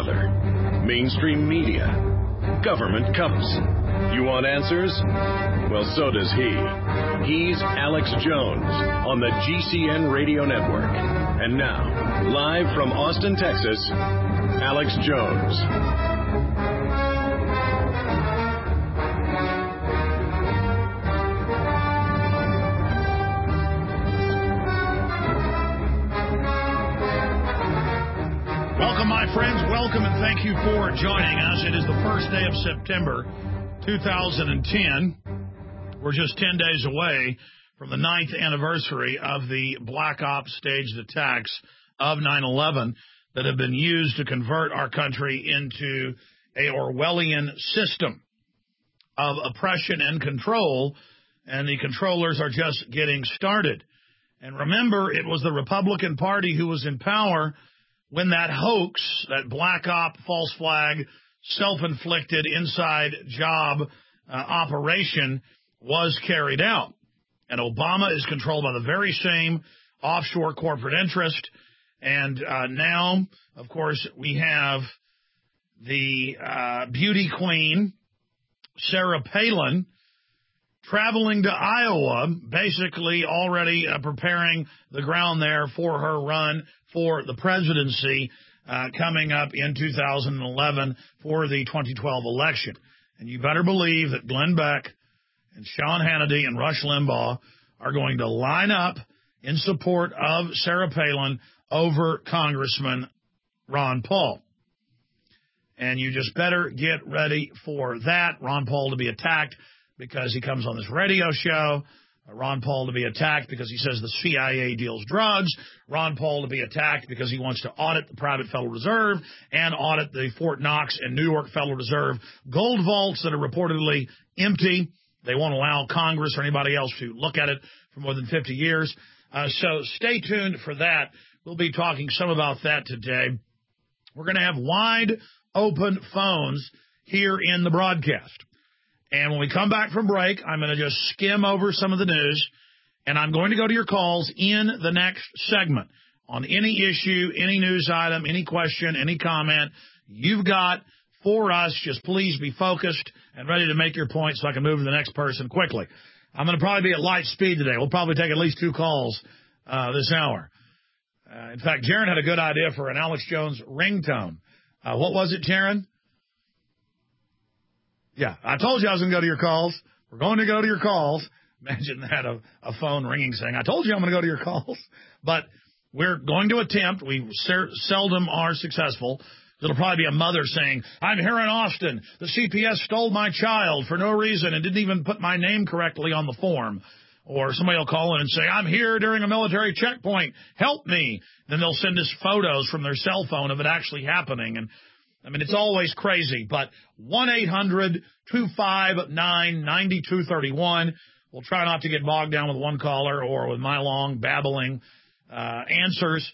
father, mainstream media, government cups. You want answers? Well, so does he. He's Alex Jones on the GCN Radio Network. And now, live from Austin, Texas, Alex Jones. Welcome, my friends. Welcome, and thank you for joining us. It is the first day of September 2010. We're just 10 days away from the 9th anniversary of the Black Ops staged attacks of 9/11 that have been used to convert our country into a Orwellian system of oppression and control, and the controllers are just getting started. And remember, it was the Republican Party who was in power when that hoax, that black op, false flag, self-inflicted inside job operation was carried out. And Obama is controlled by the very same offshore corporate interest. And now, of course, we have the beauty queen, Sarah Palin, traveling to Iowa, basically already preparing the ground there for her run for the presidency coming up in 2011 for the 2012 election. And you better believe that Glenn Beck and Sean Hannity and Rush Limbaugh are going to line up in support of Sarah Palin over Congressman Ron Paul. And you just better get ready for that. Ron Paul to be attacked because he comes on this radio show. Ron Paul to be attacked because he says the CIA deals drugs. Ron Paul to be attacked because he wants to audit the private Federal Reserve and audit the Fort Knox and New York Federal Reserve gold vaults that are reportedly empty. They won't allow Congress or anybody else to look at it for more than 50 years. So stay tuned for that. We'll be talking some about that today. We're going to have wide open phones here in the broadcast. And when we come back from break, I'm going to just skim over some of the news, and I'm going to go to your calls in the next segment on any issue, any news item, any question, any comment you've got for us. Just please be focused and ready to make your point so I can move to the next person quickly. I'm going to probably be at light speed today. We'll probably take at least 2 calls this hour. In fact, Jaron had a good idea for an Alex Jones ringtone. What was it, Jaron? Yeah, I told you I was going to go to your calls. We're going to go to your calls. Imagine that, a phone ringing saying, I told you I'm going to go to your calls. But we're going to attempt. We seldom are successful. It'll probably be a mother saying, I'm here in Austin. The CPS stole my child for no reason and didn't even put my name correctly on the form. Or somebody will call in and say, I'm here during a military checkpoint. Help me. Then they'll send us photos from their cell phone of it actually happening. And I mean, it's always crazy, but 1-800-259-9231. We'll try not to get bogged down with one caller or with my long babbling answers.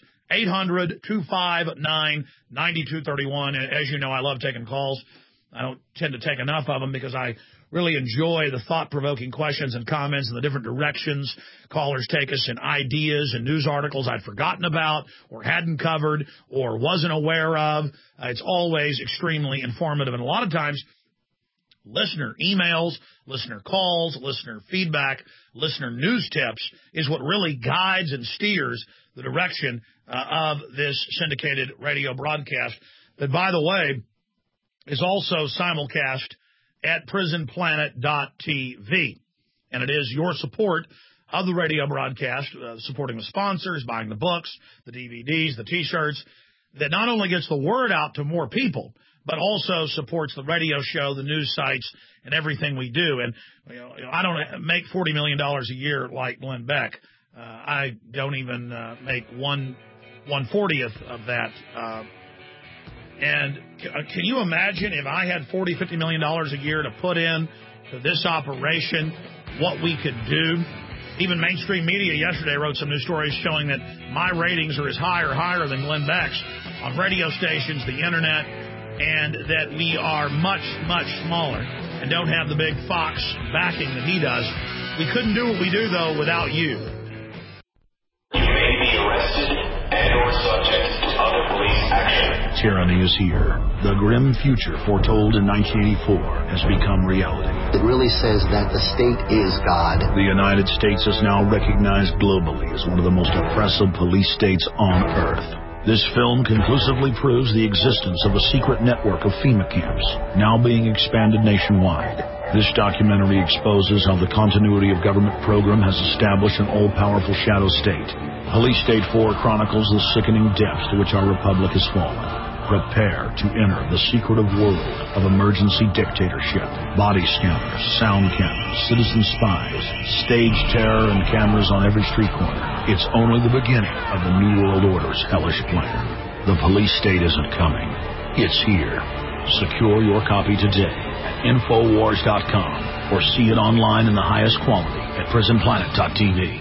800-259-9231. As you know, I love taking calls. I don't tend to take enough of them because I really enjoy the thought-provoking questions and comments and the different directions callers take us in ideas and news articles I'd forgotten about or hadn't covered or wasn't aware of. It's always extremely informative. And a lot of times, listener emails, listener calls, listener feedback, listener news tips is what really guides and steers the direction of this syndicated radio broadcast that, by the way, is also simulcast at prisonplanet.tv. And it is your support of the radio broadcast, supporting the sponsors, buying the books, the DVDs, the T-shirts, that not only gets the word out to more people, but also supports the radio show, the news sites, and everything we do. And I don't make $40 million a year like Glenn Beck. I don't even make 1/40th of that. And can you imagine if I had $40, $50 million a year to put in to this operation, what we could do? Even mainstream media yesterday wrote some news stories showing that my ratings are as high or higher than Glenn Beck's on radio stations, the internet, and that we are much, much smaller and don't have the big Fox backing that he does. We couldn't do what we do, though, without you. You may be arrested and or subject to of police action. Tyranny is here. The grim future foretold in 1984 has become reality. It really says that the state is God. The United States is now recognized globally as one of the most oppressive police states on Earth. This film conclusively proves the existence of a secret network of FEMA camps, now being expanded nationwide. This documentary exposes how the continuity of government program has established an all-powerful shadow state. Police State 4 chronicles the sickening depths to which our republic has fallen. Prepare to enter the secretive world of emergency dictatorship. Body scanners, sound cameras, citizen spies, stage terror, and cameras on every street corner. It's only the beginning of the New World Order's hellish plan. The police state isn't coming. It's here. Secure your copy today at Infowars.com or see it online in the highest quality at PrisonPlanet.tv.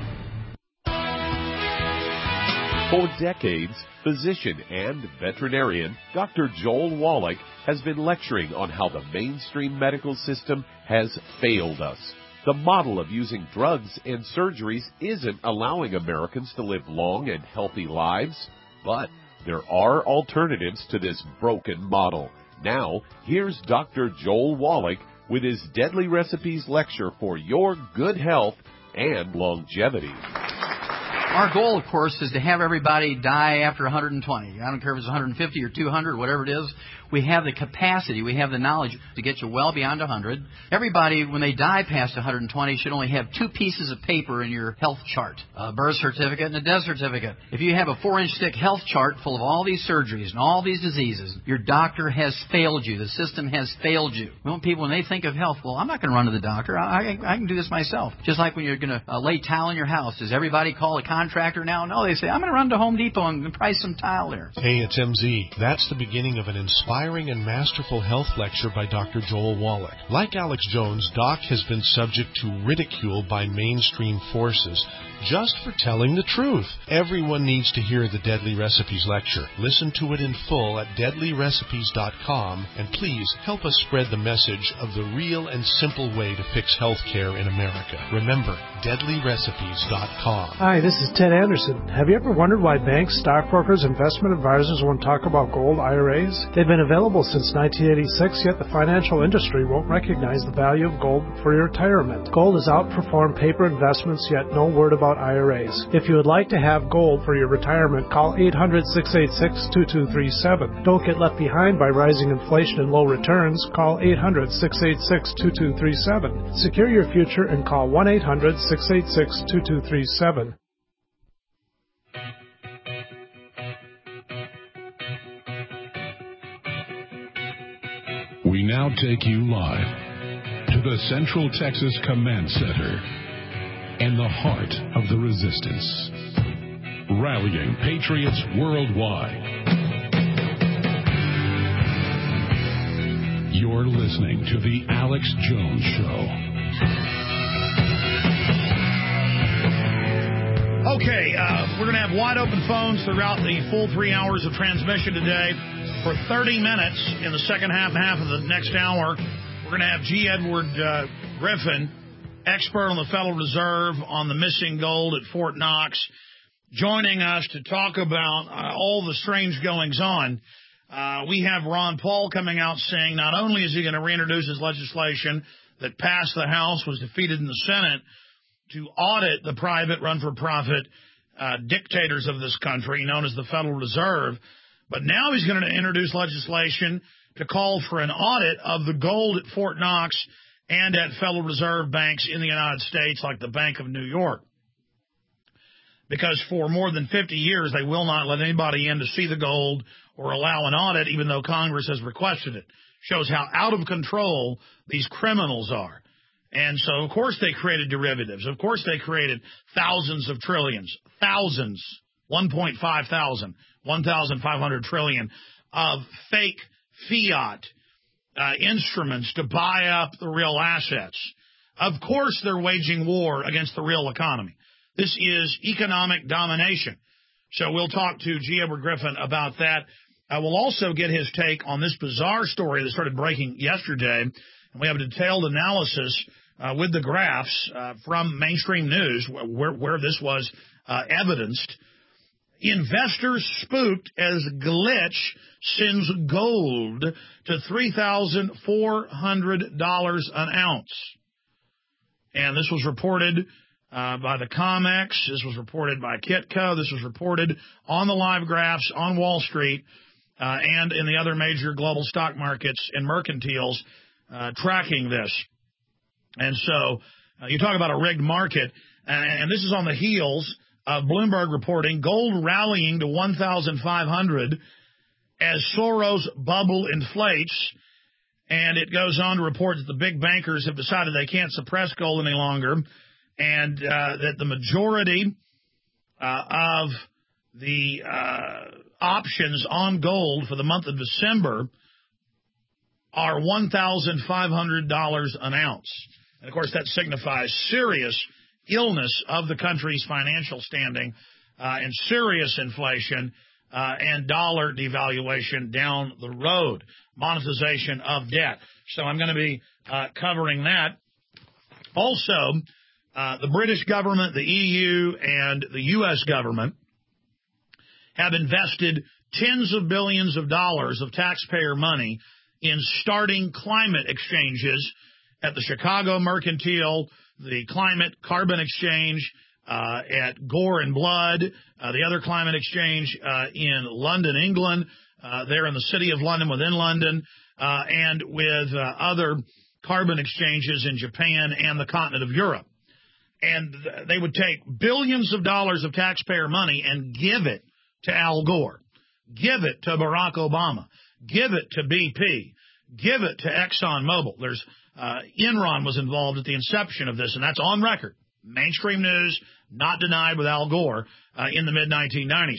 For decades, physician and veterinarian Dr. Joel Wallach has been lecturing on how the mainstream medical system has failed us. The model of using drugs and surgeries isn't allowing Americans to live long and healthy lives, but there are alternatives to this broken model. Now, here's Dr. Joel Wallach with his Deadly Recipes lecture for your good health and longevity. Our goal, of course, is to have everybody die after 120. I don't care if it's 150 or 200, whatever it is. We have the capacity, we have the knowledge to get you well beyond 100. Everybody, when they die past 120, should only have 2 pieces of paper in your health chart, a birth certificate and a death certificate. If you have a 4-inch thick health chart full of all these surgeries and all these diseases, your doctor has failed you. The system has failed you. We want people, when they think of health, well, I'm not going to run to the doctor. I can do this myself. Just like when you're going to lay tile in your house. Does everybody call a contractor now? No, they say, I'm going to run to Home Depot and price some tile there. Hey, it's MZ. That's the beginning of an inspiring and masterful health lecture by Dr. Joel Wallach. Like Alex Jones, Doc has been subject to ridicule by mainstream forces just for telling the truth. Everyone needs to hear the Deadly Recipes lecture. Listen to it in full at deadlyrecipes.com, and please help us spread the message of the real and simple way to fix health care in America. Remember, deadlyrecipes.com. Hi, this is Ted Anderson. Have you ever wondered why banks, stockbrokers, investment advisors won't talk about gold IRAs? They've been available since 1986, yet the financial industry won't recognize the value of gold for your retirement. Gold has outperformed paper investments, yet no word about IRAs. If you would like to have gold for your retirement, call 800-686-2237. Don't get left behind by rising inflation and low returns. Call 800-686-2237. Secure your future and call 1-800-686-2237. We now take you live to the Central Texas Command Center and the heart of the resistance, rallying patriots worldwide. You're listening to The Alex Jones Show. Okay, we're going to have wide open phones throughout the full 3 hours of transmission today. For 30 minutes in the second half of the next hour, we're going to have G. Edward Griffin, expert on the Federal Reserve on the missing gold at Fort Knox, joining us to talk about all the strange goings-on. We have Ron Paul coming out saying not only is he going to reintroduce his legislation that passed the House, was defeated in the Senate, to audit the private run-for-profit dictators of this country, known as the Federal Reserve, but now he's going to introduce legislation to call for an audit of the gold at Fort Knox and at Federal Reserve banks in the United States, like the Bank of New York. Because for more than 50 years, they will not let anybody in to see the gold or allow an audit, even though Congress has requested it. Shows how out of control these criminals are. And so, of course, they created derivatives. Of course, they created thousands of trillions, 1,500 trillion of fake fiat instruments to buy up the real assets. Of course, they're waging war against the real economy. This is economic domination. So we'll talk to G. Edward Griffin about that. We'll also get his take on this bizarre story that started breaking yesterday. And we have a detailed analysis with the graphs from mainstream news where this was evidenced. Investors spooked as glitch sends gold to $3,400 an ounce. And this was reported by the COMEX. This was reported by Kitco. This was reported on the live graphs on Wall Street and in the other major global stock markets and mercantiles tracking this. And so you talk about a rigged market, and this is on the heels of Bloomberg reporting gold rallying to 1,500 as Soros bubble inflates. And it goes on to report that the big bankers have decided they can't suppress gold any longer, and that the majority of the options on gold for the month of December are $1,500 an ounce. And, of course, that signifies serious illness of the country's financial standing and serious inflation and dollar devaluation down the road, monetization of debt. So I'm going to be covering that. Also, the British government, the EU, and the U.S. government have invested tens of billions of dollars of taxpayer money in starting climate exchanges at the Chicago Mercantile, the Climate Carbon Exchange at Gore and Blood, the other climate exchange in London, England, there in the city of London, within London, and with other carbon exchanges in Japan and the continent of Europe. And they would take billions of dollars of taxpayer money and give it to Al Gore, give it to Barack Obama, give it to BP, give it to ExxonMobil. There's Enron was involved at the inception of this, and that's on record. Mainstream news, not denied with Al Gore in the mid-1990s.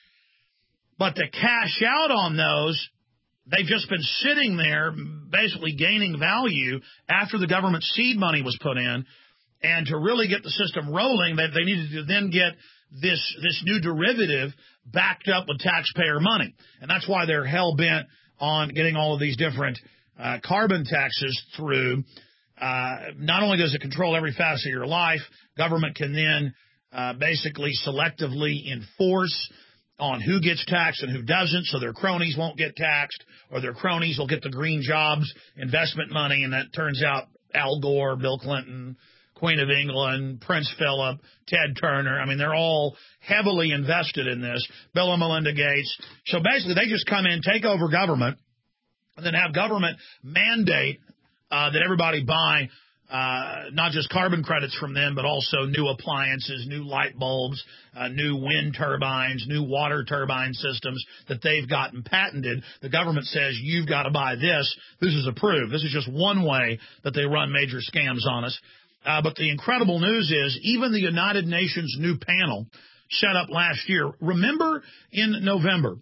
But to cash out on those, they've just been sitting there basically gaining value after the government seed money was put in. And to really get the system rolling, they needed to then get this new derivative backed up with taxpayer money. And that's why they're hell-bent on getting all of these different carbon taxes through. Not only does it control every facet of your life, government can then basically selectively enforce on who gets taxed and who doesn't, so their cronies won't get taxed, or their cronies will get the green jobs investment money, and that turns out Al Gore, Bill Clinton, Queen of England, Prince Philip, Ted Turner. I mean, they're all heavily invested in this. Bill and Melinda Gates. So basically, they just come in, take over government, and then have government mandate that everybody buy not just carbon credits from them, but also new appliances, new light bulbs, new wind turbines, new water turbine systems that they've gotten patented. The government says, you've got to buy this. This is approved. This is just one way that they run major scams on us. But the incredible news is even the United Nations new panel set up last year. Remember in November,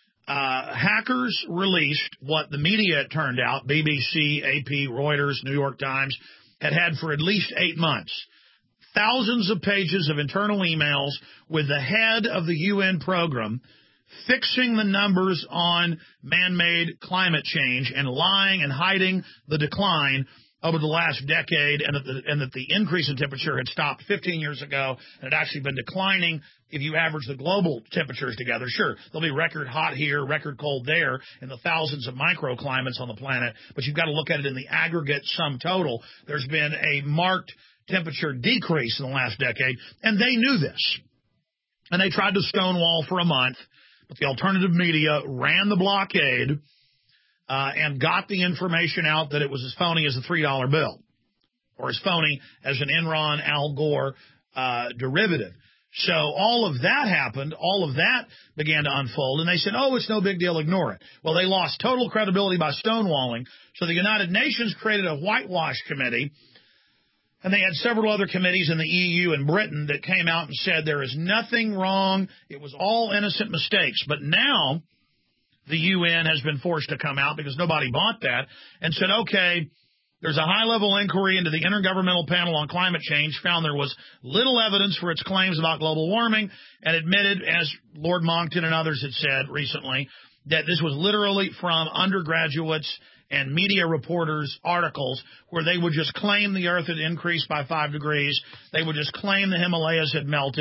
hackers released what the media, it turned out, BBC, AP, Reuters, New York Times, had for at least 8 months. Thousands of pages of internal emails with the head of the UN program fixing the numbers on man-made climate change and lying and hiding the decline over the last decade, and that the increase in temperature had stopped 15 years ago and had actually been declining if you average the global temperatures together. Sure, there'll be record hot here, record cold there, in the thousands of microclimates on the planet, but you've got to look at it in the aggregate sum total. There's been a marked temperature decrease in the last decade, and they knew this. And they tried to stonewall for a month, but the alternative media ran the blockade and got the information out that it was as phony as a $3 bill, or as phony as an Enron Al Gore derivative. So all of that happened. All of that began to unfold. And they said, oh, it's no big deal. Ignore it. Well, they lost total credibility by stonewalling. So the United Nations created a whitewash committee. And they had several other committees in the EU and Britain that came out and said there is nothing wrong. It was all innocent mistakes. But now the UN has been forced to come out because nobody bought that and said, okay, there's a high-level inquiry into the Intergovernmental Panel on Climate Change, found there was little evidence for its claims about global warming, and admitted, as Lord Monckton and others had said recently, that this was literally from undergraduates and media reporters' articles where they would just claim the Earth had increased by 5 degrees. They would just claim the Himalayas had melted.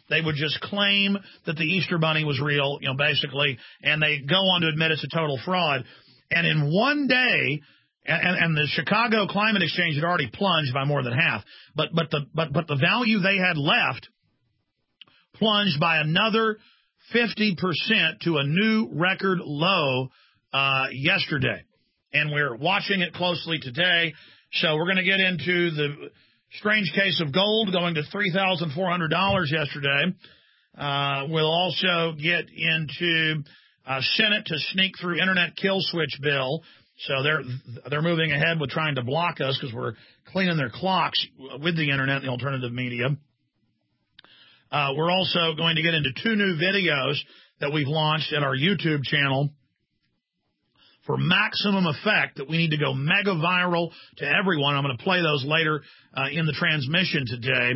They would just claim that the Easter Bunny was real, basically, and they go on to admit it's a total fraud. And in one day, and the Chicago Climate Exchange had already plunged by more than half, but the value they had left plunged by another 50% to a new record low yesterday. And we're watching it closely today. So we're going to get into the strange case of gold going to $3,400 yesterday. We'll also get into Senate to sneak through internet kill switch bill. So they're moving ahead with trying to block us because we're cleaning their clocks with the internet and the alternative media. We're also going to get into 2 new videos that we've launched at our YouTube channel for maximum effect that we need to go mega viral to everyone. I'm going to play those later in the transmission today.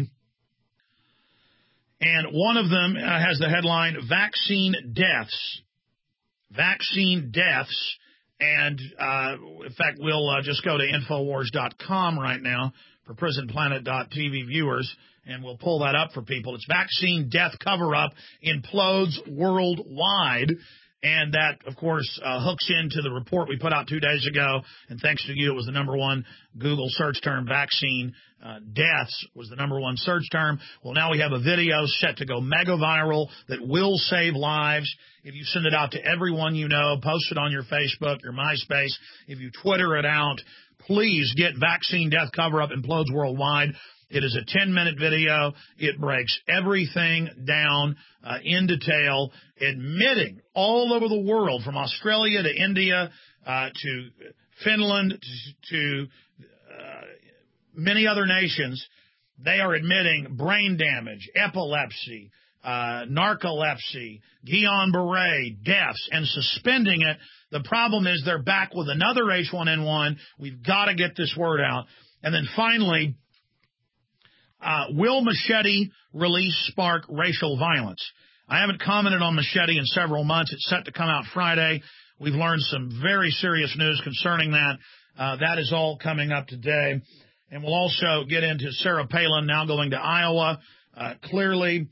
And one of them has the headline, Vaccine Deaths. Vaccine Deaths. And, in fact, we'll just go to Infowars.com right now for PrisonPlanet.tv viewers, and we'll pull that up for people. It's Vaccine Death Cover-Up Implodes Worldwide. And that, of course, hooks into the report we put out 2 days ago. And thanks to you, it was the #1 Google search term. Vaccine deaths was the #1 search term. Well, now we have a video set to go mega viral that will save lives. If you send it out to everyone you know, post it on your Facebook, your MySpace, if you Twitter it out, please get Vaccine Death Cover-Up Implodes Worldwide. It is a 10-minute video. It breaks everything down in detail, admitting all over the world, from Australia to India to Finland to many other nations, they are admitting brain damage, epilepsy, narcolepsy, Guillain-Barré, deaths, and suspending it. The problem is they're back with another H1N1. We've got to get this word out. And then finally, will Machete release spark racial violence? I haven't commented on Machete in several months. It's set to come out Friday. We've learned some very serious news concerning that. That is all coming up today. And we'll also get into Sarah Palin now going to Iowa. Clearly,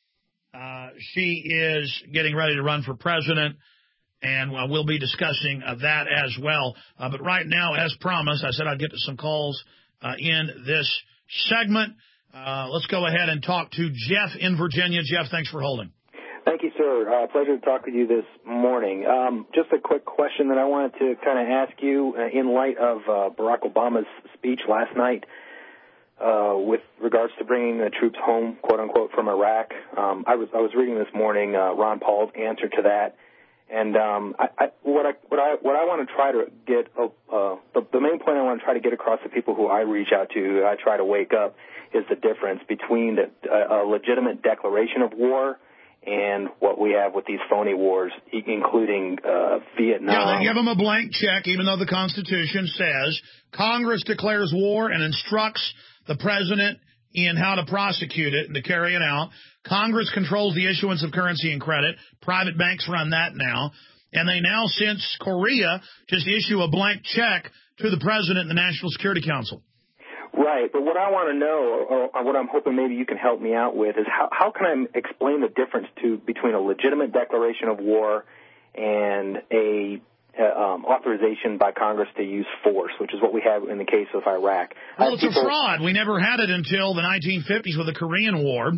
she is getting ready to run for president, and we'll be discussing that as well. But right now, as promised, I said I'd get to some calls in this segment. Let's go ahead and talk to Jeff in Virginia. Jeff, thanks for holding. Thank you, sir. Pleasure to talk with you this morning. Just a quick question that I wanted to kind of ask you in light of Barack Obama's speech last night with regards to bringing the troops home, quote unquote, from Iraq. I was reading this morning Ron Paul's answer to that, and what I want to try to get the main point I want to try to get across to people who I reach out to, I try to wake up, is the difference between a legitimate declaration of war and what we have with these phony wars, including Vietnam. Yeah, they give them a blank check, even though the Constitution says Congress declares war and instructs the president in how to prosecute it and to carry it out. Congress controls the issuance of currency and credit. Private banks run that now. And they now, since Korea, just issue a blank check to the president and the National Security Council. Right, but what I want to know, or what I'm hoping maybe you can help me out with, is how can I explain the difference between a legitimate declaration of war and a authorization by Congress to use force, which is what we have in the case of Iraq. Well, it's a fraud. We never had it until the 1950s with the Korean War,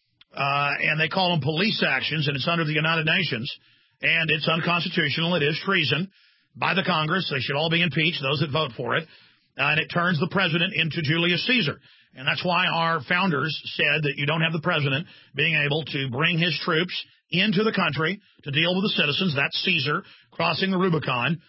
and they call them police actions, and it's under the United Nations, and it's unconstitutional. It is treason by the Congress. They should all be impeached, those that vote for it. And it turns the president into Julius Caesar. And that's why our founders said that you don't have the president being able to bring his troops into the country to deal with the citizens. That's Caesar crossing the Rubicon.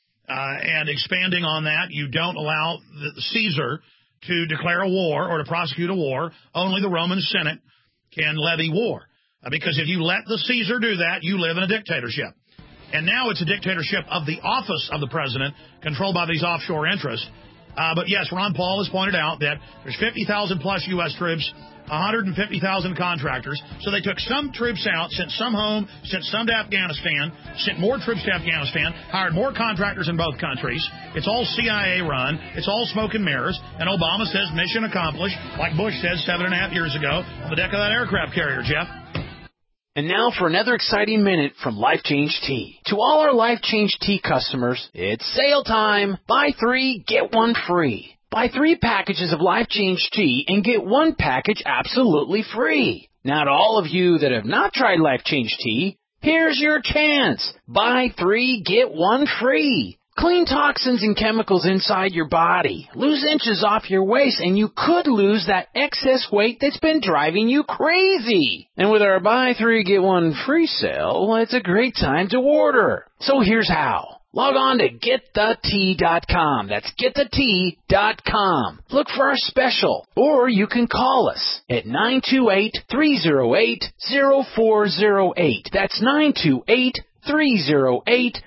And expanding on that, you don't allow the Caesar to declare a war or to prosecute a war. Only the Roman Senate can levy war. Because if you let the Caesar do that, you live in a dictatorship. And now it's a dictatorship of the office of the president, controlled by these offshore interests. But yes, Ron Paul has pointed out that there's 50,000 plus U.S. troops, 150,000 contractors. So they took some troops out, sent some home, sent some to Afghanistan, sent more troops to Afghanistan, hired more contractors in both countries. It's all CIA run. It's all smoke and mirrors. And Obama says mission accomplished, like Bush said 7.5 years ago on the deck of that aircraft carrier, Jeff. And now for another exciting minute from Life Change Tea. To all our Life Change Tea customers, it's sale time. Buy 3, get 1 free. Buy 3 packages of Life Change Tea and get 1 package absolutely free. Now to all of you that have not tried Life Change Tea, here's your chance. Buy 3, get 1 free. Clean toxins and chemicals inside your body. Lose inches off your waist, and you could lose that excess weight that's been driving you crazy. And with our buy 3, get 1 free sale, it's a great time to order. So here's how. Log on to GetTheTea.com. That's GetTheTea.com. Look for our special, or you can call us at 928-308-0408. That's 928-308-0408.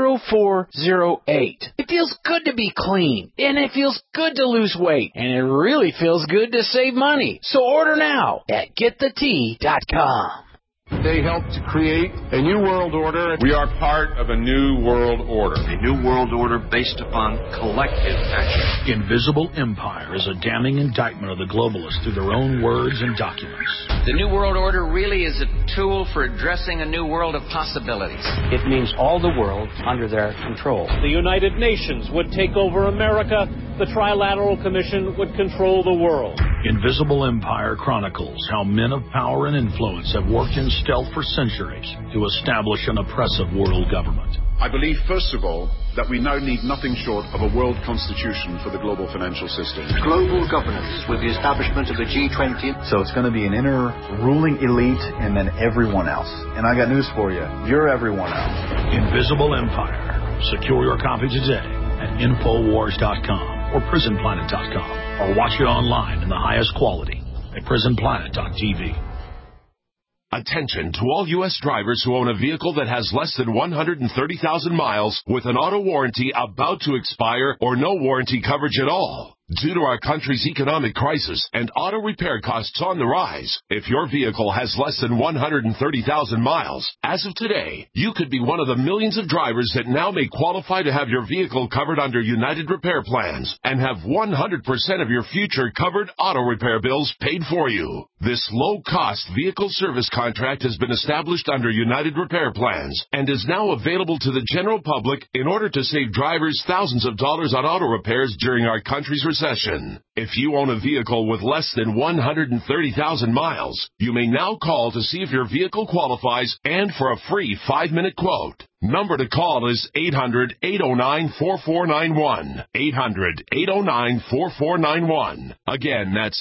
It feels good to be clean, and it feels good to lose weight, and it really feels good to save money. So order now at GetTheTea.com. They helped to create a new world order. We are part of a new world order. A new world order based upon collective action. Invisible Empire is a damning indictment of the globalists through their own words and documents. The new world order really is a tool for addressing a new world of possibilities. It means all the world under their control. The United Nations would take over America. The Trilateral Commission would control the world. Invisible Empire chronicles how men of power and influence have worked in stealth for centuries to establish an oppressive world government. I believe, first of all, that we now need nothing short of a world constitution for the global financial system. Global governance with the establishment of the G20. So it's going to be an inner ruling elite and then everyone else. And I got news for you. You're everyone else. Invisible Empire. Secure your copy today at Infowars.com or PrisonPlanet.com, or watch it online in the highest quality at PrisonPlanet.tv. Attention to all U.S. drivers who own a vehicle that has less than 130,000 miles with an auto warranty about to expire or no warranty coverage at all. Due to our country's economic crisis and auto repair costs on the rise, if your vehicle has less than 130,000 miles, as of today, you could be one of the millions of drivers that now may qualify to have your vehicle covered under United Repair Plans and have 100% of your future covered auto repair bills paid for you. This low-cost vehicle service contract has been established under United Repair Plans and is now available to the general public in order to save drivers thousands of dollars on auto repairs during our country's recession. If you own a vehicle with less than 130,000 miles, you may now call to see if your vehicle qualifies and for a free 5-minute quote. Number to call is 800-809-4491. 800-809-4491. Again, that's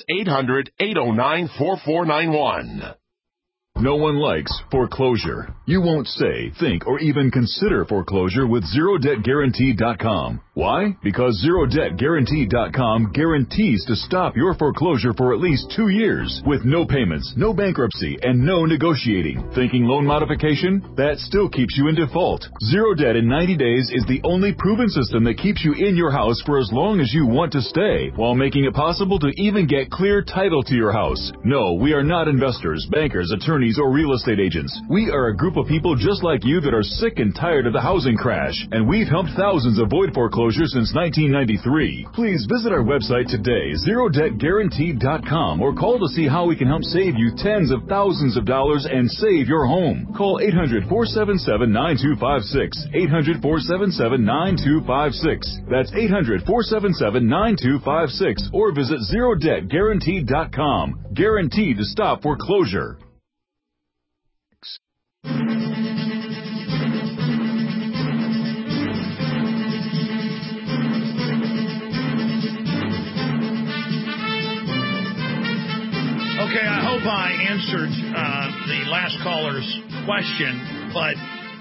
800-809-4491. No one likes foreclosure. You won't say, think, or even consider foreclosure with ZeroDebtGuarantee.com. Why? Because ZeroDebtGuarantee.com guarantees to stop your foreclosure for at least 2 years with no payments, no bankruptcy, and no negotiating. Thinking loan modification? That still keeps you in default. Zero Debt in 90 days is the only proven system that keeps you in your house for as long as you want to stay, while making it possible to even get clear title to your house. No, we are not investors, bankers, attorneys, or real estate agents. We are a group of people just like you that are sick and tired of the housing crash, and we've helped thousands avoid foreclosure since 1993. Please visit our website today, ZeroDebtGuarantee.com, or call to see how we can help save you tens of thousands of dollars and save your home. Call 800-477-9256. 800-477-9256. That's 800-477-9256, or visit ZeroDebtGuarantee.com. Guaranteed to stop foreclosure. Okay, I hope I answered the last caller's question, but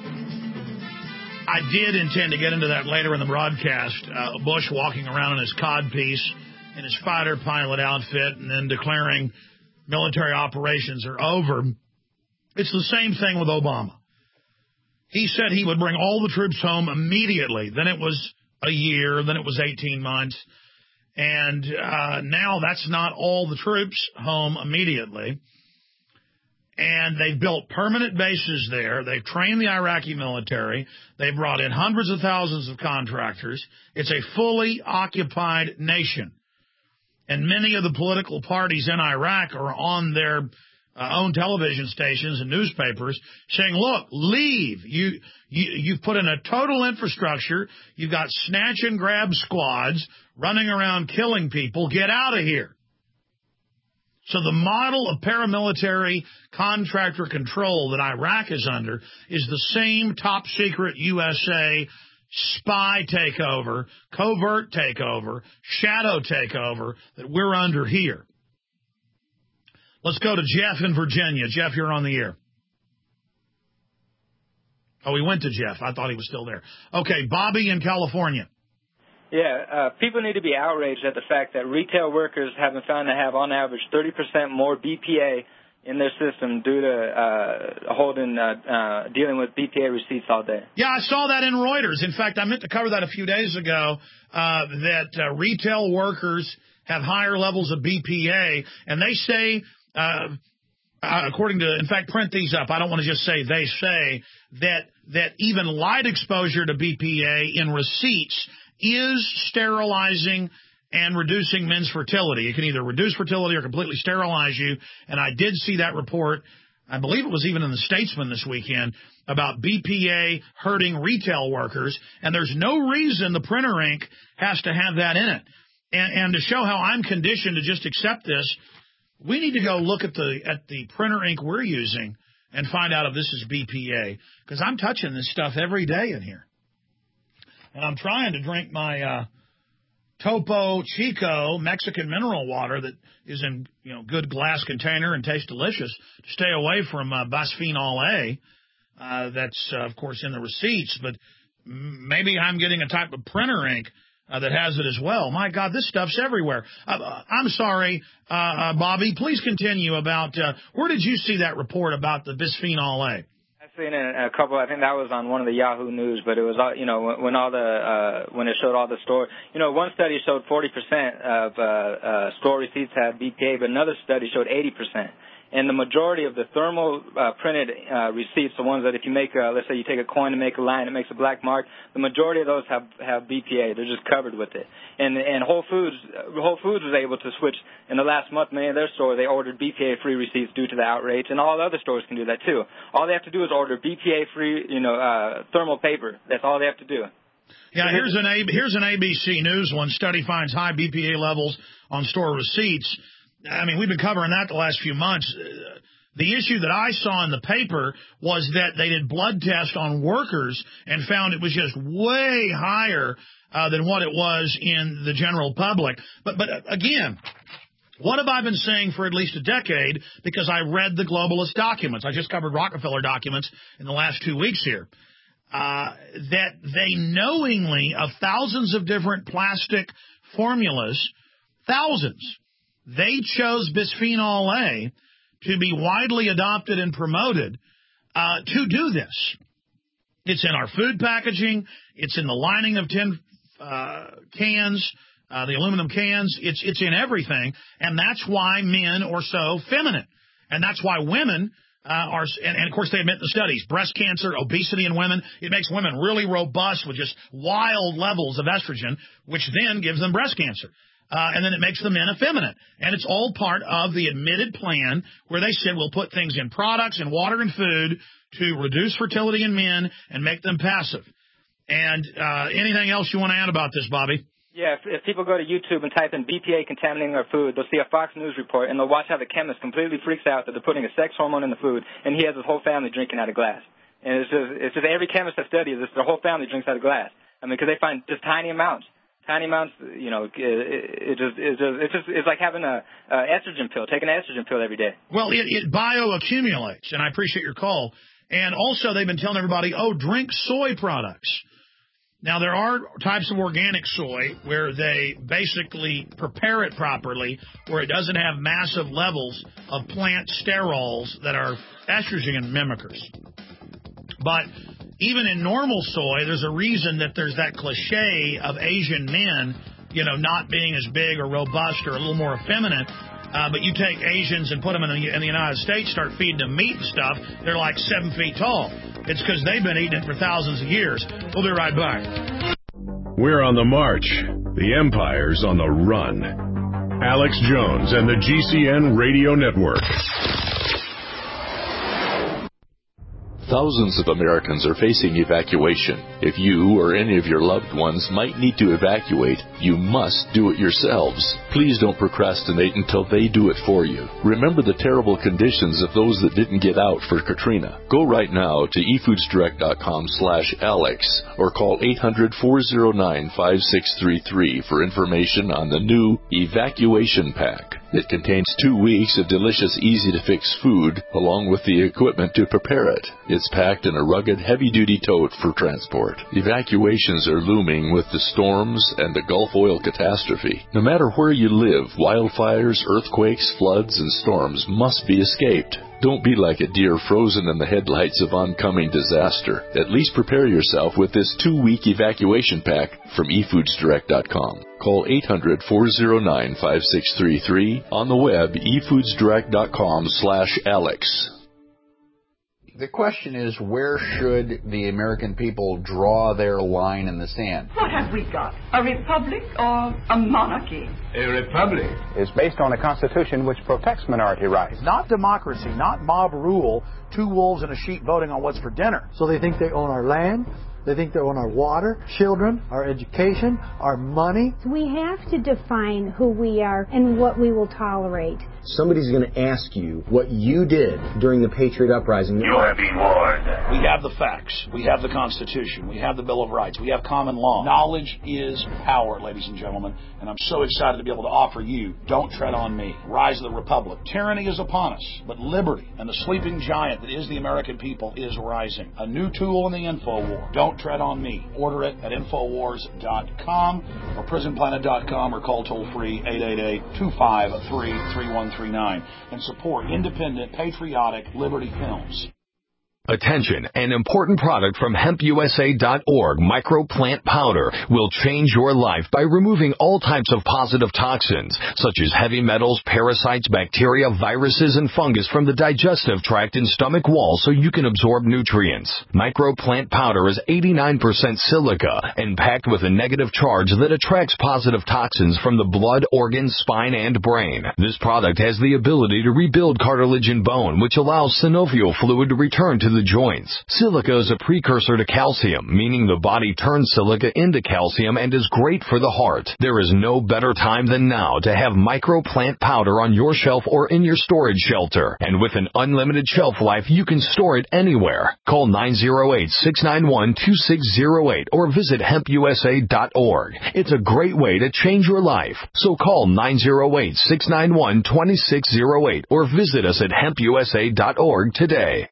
I did intend to get into that later in the broadcast. Bush walking around in his codpiece in his fighter pilot outfit and then declaring military operations are over. It's the same thing with Obama. He said he would bring all the troops home immediately. Then it was a year. Then it was 18 months. And now that's not all the troops home immediately. And they've built permanent bases there. They've trained the Iraqi military. They've brought in hundreds of thousands of contractors. It's a fully occupied nation. And many of the political parties in Iraq are on their own television stations and newspapers saying, look, leave. You've put in a total infrastructure. You've got snatch and grab squads running around killing people. Get out of here. So the model of paramilitary contractor control that Iraq is under is the same top secret USA spy takeover, covert takeover, shadow takeover that we're under here. Let's go to Jeff in Virginia. Jeff, you're on the air. Oh, we went to Jeff. I thought he was still there. Okay, Bobby in California. Yeah, people need to be outraged at the fact that retail workers have been found to have, on average, 30% more BPA in their system due to dealing with BPA receipts all day. Yeah, I saw that in Reuters. In fact, I meant to cover that a few days ago, that retail workers have higher levels of BPA, and they say, according to, in fact, print these up. I don't want to just say they say that even light exposure to BPA in receipts is sterilizing and reducing men's fertility. It can either reduce fertility or completely sterilize you. And I did see that report. I believe it was even in the Statesman this weekend about BPA hurting retail workers. And there's no reason the printer ink has to have that in it. And to show how I'm conditioned to just accept this, we need to go look at the printer ink we're using and find out if this is BPA, because I'm touching this stuff every day in here. And I'm trying to drink my Topo Chico Mexican mineral water that is in good glass container and tastes delicious to stay away from bisphenol A. That's, of course, in the receipts. But maybe I'm getting a type of printer ink that has it as well. My God, this stuff's everywhere. I'm sorry, Bobby. Please continue about where did you see that report about the bisphenol A? I've seen it a couple. I think that was on one of the Yahoo News, but it was when it showed all the store. One study showed 40% of store receipts had BPA, but another study showed 80%. And the majority of the thermal printed receipts, the ones that if you make, let's say you take a coin and make a line, it makes a black mark, the majority of those have BPA. They're just covered with it. And Whole Foods was able to switch in the last month. Many of their stores, they ordered BPA-free receipts due to the outrage, and all other stores can do that too. All they have to do is order BPA-free, thermal paper. That's all they have to do. Yeah, here's an ABC News one. Study finds high BPA levels on store receipts. I mean, we've been covering that the last few months. The issue that I saw in the paper was that they did blood tests on workers and found it was just way higher than what it was in the general public. But again, what have I been saying for at least a decade? Because I read the globalist documents. I just covered Rockefeller documents in the last 2 weeks here. That they knowingly, of thousands of different plastic formulas, thousands, they chose bisphenol A to be widely adopted and promoted to do this. It's in our food packaging. It's in the lining of tin cans, the aluminum cans. It's in everything, and that's why men are so feminine, and that's why women are. And of course, they admit in the studies, breast cancer, obesity in women. It makes women really robust with just wild levels of estrogen, which then gives them breast cancer. And then it makes the men effeminate. And it's all part of the admitted plan where they said we'll put things in products and water and food to reduce fertility in men and make them passive. And anything else you want to add about this, Bobby? Yeah, if people go to YouTube and type in BPA contaminating our food, they'll see a Fox News report, and they'll watch how the chemist completely freaks out that they're putting a sex hormone in the food, and he has his whole family drinking out of glass. And it's just every chemist that studies this, their whole family drinks out of glass. I mean, because they find just tiny amounts. Tiny amounts, it's like having a estrogen pill, taking an estrogen pill every day. Well, it bioaccumulates, and I appreciate your call. And also, they've been telling everybody, drink soy products. Now, there are types of organic soy where they basically prepare it properly, where it doesn't have massive levels of plant sterols that are estrogen mimickers. But even in normal soy, there's a reason that there's that cliche of Asian men not being as big or robust or a little more effeminate. But you take Asians and put them in the United States, start feeding them meat and stuff, they're like 7 feet tall. It's because they've been eating it for thousands of years. We'll be right back. We're on the march. The empire's on the run. Alex Jones and the GCN Radio Network. Thousands of Americans are facing evacuation. If you or any of your loved ones might need to evacuate, you must do it yourselves. Please don't procrastinate until they do it for you. Remember the terrible conditions of those that didn't get out for Katrina. Go right now to efoodsdirect.com/Alex or call 800-409-5633 for information on the new Evacuation Pack. It contains 2 weeks of delicious, easy-to-fix food, along with the equipment to prepare it. It's packed in a rugged, heavy-duty tote for transport. Evacuations are looming with the storms and the Gulf oil catastrophe. No matter where you live, wildfires, earthquakes, floods, and storms must be escaped. Don't be like a deer frozen in the headlights of oncoming disaster. At least prepare yourself with this 2-week evacuation pack from efoodsdirect.com. Call 800-409-5633. On the web, efoodsdirect.com/Alex. The question is, where should the American people draw their line in the sand? What have we got? A republic or a monarchy? A republic is based on a constitution which protects minority rights. Not democracy, not mob rule, 2 wolves and a sheep voting on what's for dinner. So they think they own our land, they think they own our water, children, our education, our money. We have to define who we are and what we will tolerate. Somebody's going to ask you what you did during the Patriot Uprising. You are being warned. We have the facts. We have the Constitution. We have the Bill of Rights. We have common law. Knowledge is power, ladies and gentlemen. And I'm so excited to be able to offer you Don't Tread on Me, Rise of the Republic. Tyranny is upon us, but liberty and the sleeping giant that is the American people is rising. A new tool in the info war. Don't Tread on Me. Order it at Infowars.com or PrisonPlanet.com or call toll-free 888-253-3139 and support independent, patriotic Liberty Films. Attention, an important product from HempUSA.org, microplant powder, will change your life by removing all types of positive toxins, such as heavy metals, parasites, bacteria, viruses, and fungus from the digestive tract and stomach wall so you can absorb nutrients. Microplant powder is 89% silica and packed with a negative charge that attracts positive toxins from the blood, organs, spine, and brain. This product has the ability to rebuild cartilage and bone, which allows synovial fluid to return to the joints. Silica is a precursor to calcium, meaning the body turns silica into calcium and is great for the heart. There is no better time than now to have microplant powder on your shelf or in your storage shelter. And with an unlimited shelf life, you can store it anywhere. Call 908-691-2608 or visit HempUSA.org. It's a great way to change your life. So call 908-691-2608 or visit us at HempUSA.org today.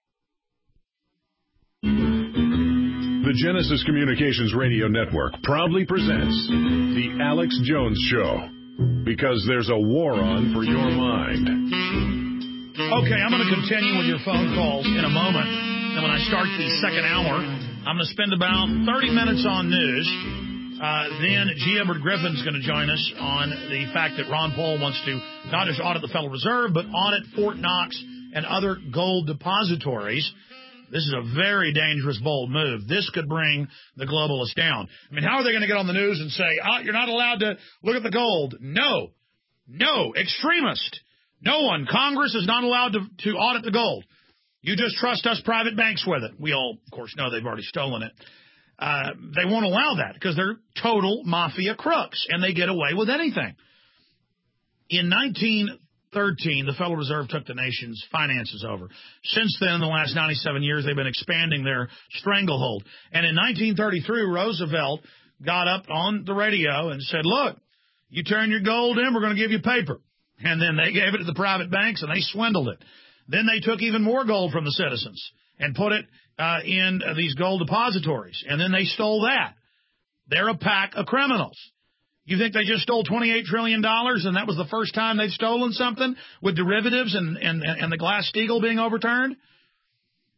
The Genesis Communications Radio Network proudly presents The Alex Jones Show, because there's a war on for your mind. Okay, I'm going to continue with your phone calls in a moment. And when I start the second hour, I'm going to spend about 30 minutes on news. Then G. Edward Griffin's going to join us on the fact that Ron Paul wants to not just audit the Federal Reserve, but audit Fort Knox and other gold depositories. This is a very dangerous, bold move. This could bring the globalists down. I mean, how are they going to get on the news and say, you're not allowed to look at the gold? No, extremist. No one. Congress is not allowed to audit the gold. You just trust us private banks with it. We all, of course, know they've already stolen it. They won't allow that because they're total mafia crooks, and they get away with anything. In 1913, the Federal Reserve took the nation's finances over. Since then, in the last 97 years, they've been expanding their stranglehold. And in 1933, Roosevelt got up on the radio and said, look, you turn your gold in, we're going to give you paper. And then they gave it to the private banks, and they swindled it. Then they took even more gold from the citizens and put it in these gold depositories. And then they stole that. They're a pack of criminals. You think they just stole $28 trillion and that was the first time they've stolen something with derivatives and the Glass-Steagall being overturned?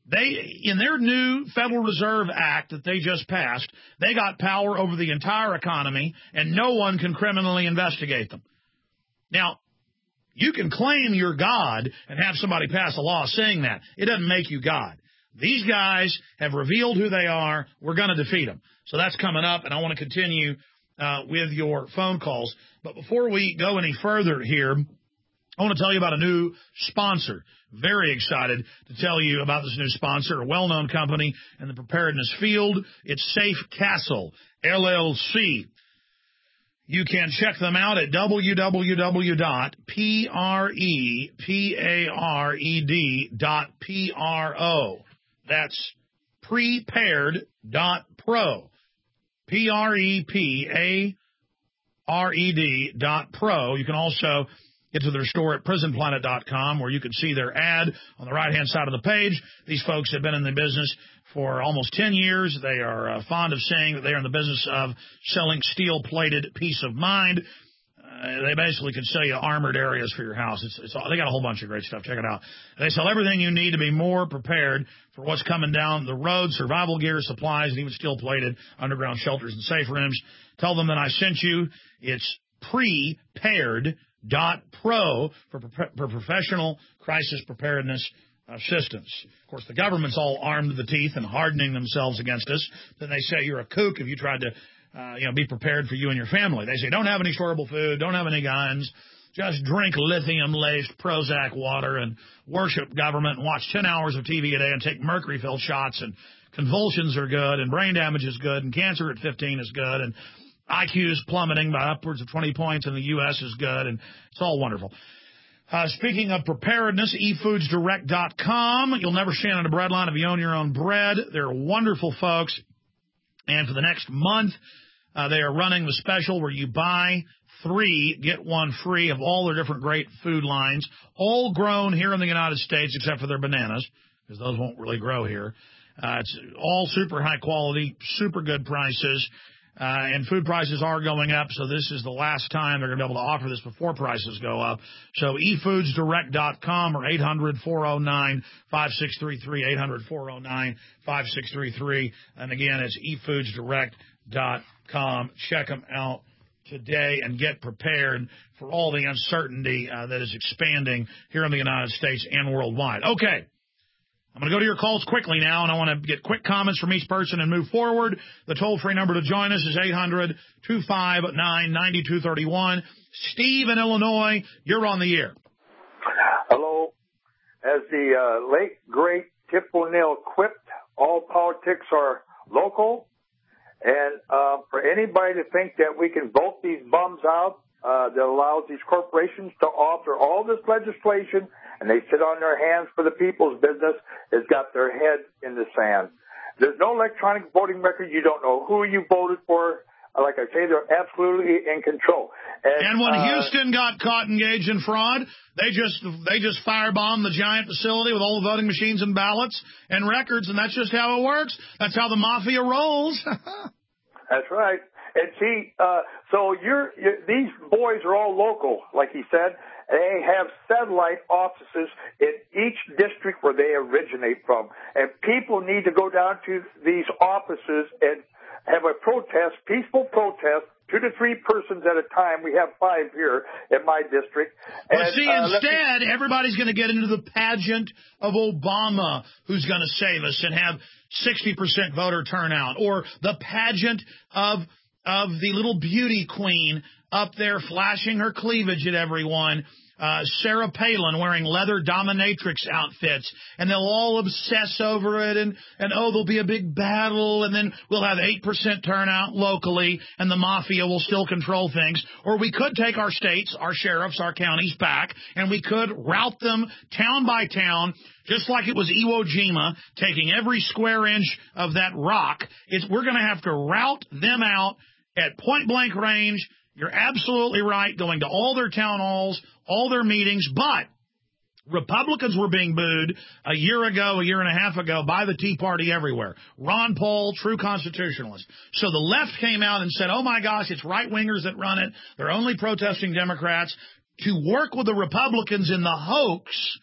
in their new Federal Reserve Act that they just passed, they got power over the entire economy, and no one can criminally investigate them. Now, you can claim you're God and have somebody pass a law saying that. It doesn't make you God. These guys have revealed who they are. We're going to defeat them. So that's coming up, and I want to continue with your phone calls. But before we go any further here, I want to tell you about a new sponsor. Very excited to tell you about this new sponsor, a well-known company in the preparedness field. It's Safe Castle, LLC. You can check them out at www.prepared.pro. That's prepared.pro. prepared.pro. You can also get to their store at prisonplanet.com, where you can see their ad on the right-hand side of the page. These folks have been in the business for almost 10 years. They are fond of saying that they are in the business of selling steel-plated peace of mind. They basically can sell you armored areas for your house. They got a whole bunch of great stuff. Check it out. They sell everything you need to be more prepared for what's coming down the road, survival gear, supplies, and even steel-plated underground shelters and safe rooms. Tell them that I sent you. It's prepared.pro for professional crisis preparedness assistance. Of course, the government's all armed to the teeth and hardening themselves against us. Then they say you're a kook if you tried to be prepared for you and your family. They say don't have any storable food, don't have any guns, just drink lithium-laced Prozac water and worship government and watch 10 hours of TV a day and take mercury-filled shots, and convulsions are good and brain damage is good and cancer at 15 is good and IQ's plummeting by upwards of 20 points in the U.S. is good, and it's all wonderful. Speaking of preparedness, efoodsdirect.com. You'll never stand on a bread line if you own your own bread. They're wonderful folks. And for the next month, they are running the special where you buy 3, get 1 free of all their different great food lines, all grown here in the United States except for their bananas, because those won't really grow here. It's all super high quality, super good prices. And food prices are going up, so this is the last time they're going to be able to offer this before prices go up. So efoodsdirect.com or 800-409-5633, 800-409-5633. And again, it's efoodsdirect.com. Check them out today and get prepared for all the uncertainty that is expanding here in the United States and worldwide. Okay. I'm going to go to your calls quickly now, and I want to get quick comments from each person and move forward. The toll-free number to join us is 800-259-9231. Steve in Illinois, you're on the air. Hello. As the late, great Tip O'Neill quipped, all politics are local. And for anybody to think that we can vote these bums out that allows these corporations to author all this legislation and they sit on their hands for the people's business, has got their head in the sand. There's no electronic voting record. You don't know who you voted for. Like I say, they're absolutely in control. And when Houston got caught engaged in fraud, they just firebombed the giant facility with all the voting machines and ballots and records, and that's just how it works. That's how the mafia rolls. That's right. And see, so these boys are all local, like he said. They have satellite offices in each district where they originate from. And people need to go down to these offices and have a protest, peaceful protest, 2 to 3 persons at a time. We have 5 here in my district. But see, instead, everybody's going to get into the pageant of Obama, who's going to save us and have 60% voter turnout, or the pageant of the little beauty queen up there flashing her cleavage at everyone, Sarah Palin wearing leather dominatrix outfits, and they'll all obsess over it, and there'll be a big battle, and then we'll have 8% turnout locally, and the mafia will still control things. Or we could take our states, our sheriffs, our counties back, and we could route them town by town, just like it was Iwo Jima, taking every square inch of that rock. We're going to have to route them out at point-blank range. You're absolutely right, going to all their town halls, all their meetings. But Republicans were being booed a year and a half ago by the Tea Party everywhere. Ron Paul, true constitutionalist. So the left came out and said, oh, my gosh, it's right-wingers that run it. They're only protesting Democrats, to work with the Republicans in the hoax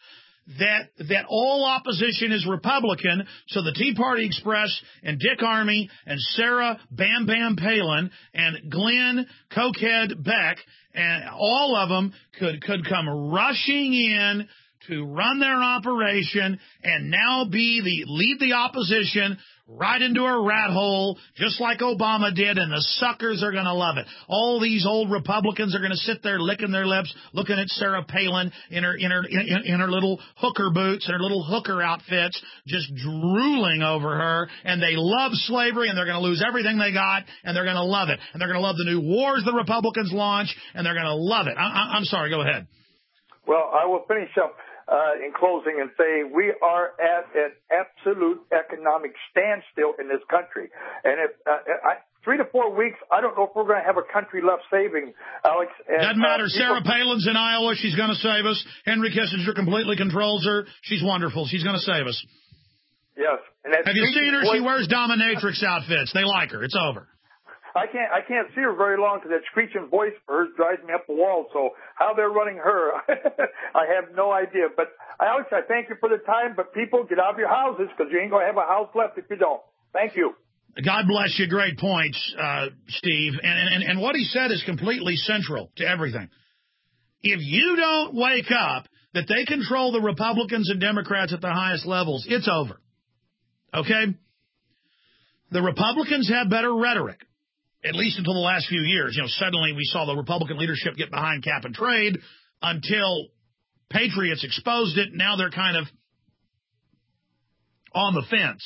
that all opposition is Republican, so the Tea Party Express and Dick Armey and Sarah Bam Bam Palin and Glenn Cokehead Beck and all of them could come rushing in to run their operation and now lead the opposition right into a rat hole, just like Obama did, and the suckers are going to love it. All these old Republicans are going to sit there licking their lips, looking at Sarah Palin in her little hooker boots and her little hooker outfits, just drooling over her, and they love slavery, and they're going to lose everything they got, and they're going to love it. And they're going to love the new wars the Republicans launch, and they're going to love it. I'm sorry, go ahead. Well, I will finish up in closing and say we are at an absolute economic standstill in this country. And if 3 to 4 weeks, I don't know if we're going to have a country left saving, Alex. And, doesn't matter. Sarah Palin's in Iowa. She's going to save us. Henry Kissinger completely controls her. She's wonderful. She's going to save us. Yes. And have you seen her? She wears dominatrix outfits. They like her. It's over. I can't see her very long because that screeching voice of hers drives me up the wall. So how they're running her, I have no idea. But Alex, I thank you for the time. But people, get out of your houses because you ain't going to have a house left if you don't. Thank you. God bless you. Great points, Steve. And what he said is completely central to everything. If you don't wake up that they control the Republicans and Democrats at the highest levels, it's over. Okay? The Republicans have better rhetoric. At least until the last few years. Suddenly we saw the Republican leadership get behind cap and trade until Patriots exposed it. Now they're kind of on the fence.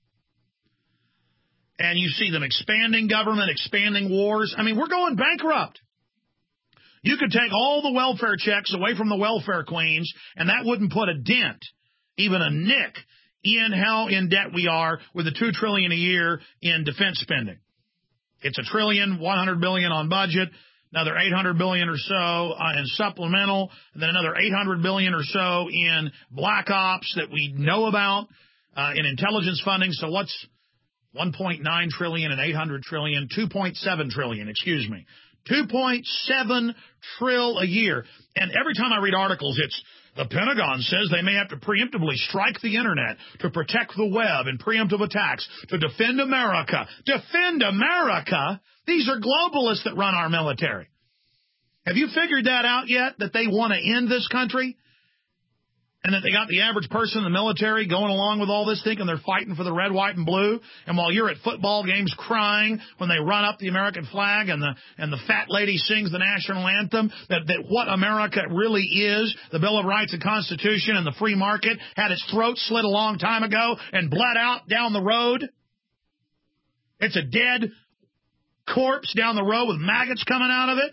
And you see them expanding government, expanding wars. I mean, we're going bankrupt. You could take all the welfare checks away from the welfare queens, and that wouldn't put a dent, even a nick, in how in debt we are with the $2 trillion a year in defense spending. It's $1 trillion, $100 billion on budget, another $800 billion or so in supplemental, and then another $800 billion or so in black ops that we know about in intelligence funding. So what's 1.9 trillion and 800 trillion, 2.7 trillion, excuse me, 2.7 trill a year. And every time I read articles, it's the Pentagon says they may have to preemptively strike the internet to protect the web in preemptive attacks to defend America. Defend America? These are globalists that run our military. Have you figured that out yet, that they want to end this country? And that they got the average person in the military going along with all this, thinking they're fighting for the red, white, and blue. And while you're at football games crying when they run up the American flag and the fat lady sings the national anthem, that what America really is, the Bill of Rights and Constitution and the free market, had its throat slit a long time ago and bled out down the road. It's a dead corpse down the road with maggots coming out of it.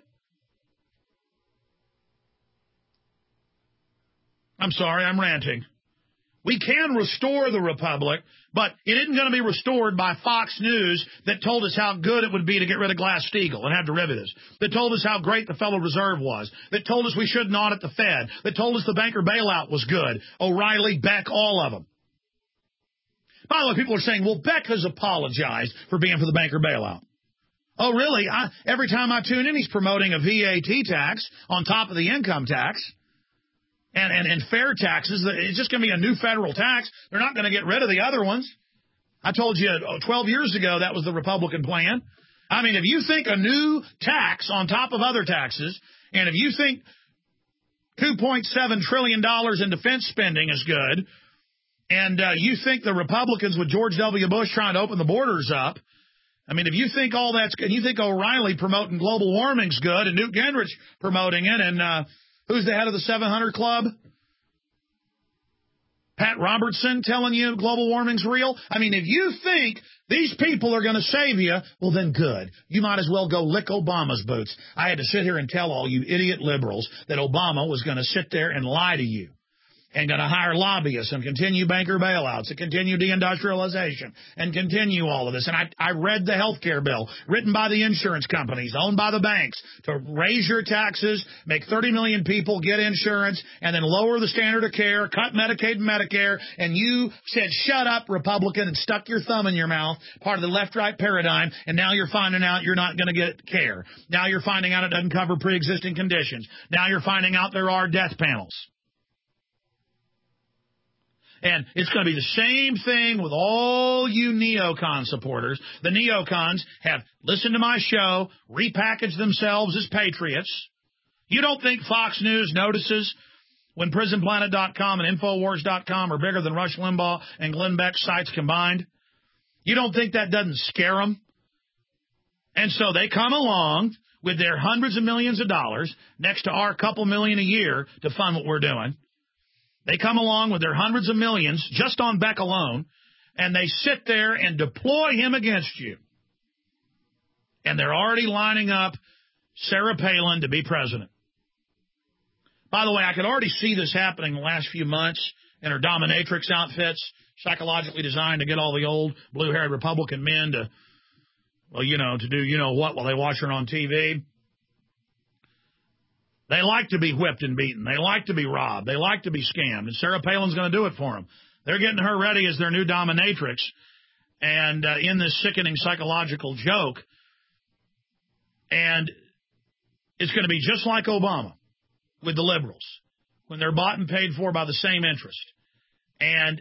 I'm sorry, I'm ranting. We can restore the republic, but it isn't going to be restored by Fox News that told us how good it would be to get rid of Glass-Steagall and have derivatives, that told us how great the Federal Reserve was, that told us we shouldn't audit the Fed, that told us the banker bailout was good. O'Reilly, Beck, all of them. By the way, people are saying, well, Beck has apologized for being for the banker bailout. Oh, really? Every time I tune in, he's promoting a VAT tax on top of the income tax. And fair taxes. It's just going to be a new federal tax. They're not going to get rid of the other ones. I told you 12 years ago that was the Republican plan. I mean, if you think a new tax on top of other taxes, and if you think $2.7 trillion in defense spending is good, and you think the Republicans with George W. Bush trying to open the borders up, I mean, if you think all that's good, you think O'Reilly promoting global warming's good, and Newt Gingrich promoting it, and who's the head of the 700 Club? Pat Robertson telling you global warming's real? I mean, if you think these people are going to save you, well, then good. You might as well go lick Obama's boots. I had to sit here and tell all you idiot liberals that Obama was going to sit there and lie to you and going to hire lobbyists and continue banker bailouts and continue deindustrialization and continue all of this. And I read the health care bill written by the insurance companies, owned by the banks, to raise your taxes, make 30 million people get insurance, and then lower the standard of care, cut Medicaid and Medicare. And you said, shut up, Republican, and stuck your thumb in your mouth, part of the left-right paradigm, and now you're finding out you're not going to get care. Now you're finding out it doesn't cover pre-existing conditions. Now you're finding out there are death panels. And it's going to be the same thing with all you neocon supporters. The neocons have listened to my show, repackaged themselves as patriots. You don't think Fox News notices when PrisonPlanet.com and Infowars.com are bigger than Rush Limbaugh and Glenn Beck's sites combined? You don't think that doesn't scare them? And so they come along with their hundreds of millions of dollars next to our couple million a year to fund what we're doing. They come along with their hundreds of millions just on Beck alone, and they sit there and deploy him against you. And they're already lining up Sarah Palin to be president. By the way, I could already see this happening the last few months in her dominatrix outfits, psychologically designed to get all the old blue-haired Republican men to, well, to do you-know-what while they watch her on TV. They like to be whipped and beaten. They like to be robbed. They like to be scammed. And Sarah Palin's going to do it for them. They're getting her ready as their new dominatrix. And in this sickening psychological joke. And it's going to be just like Obama with the liberals when they're bought and paid for by the same interest. And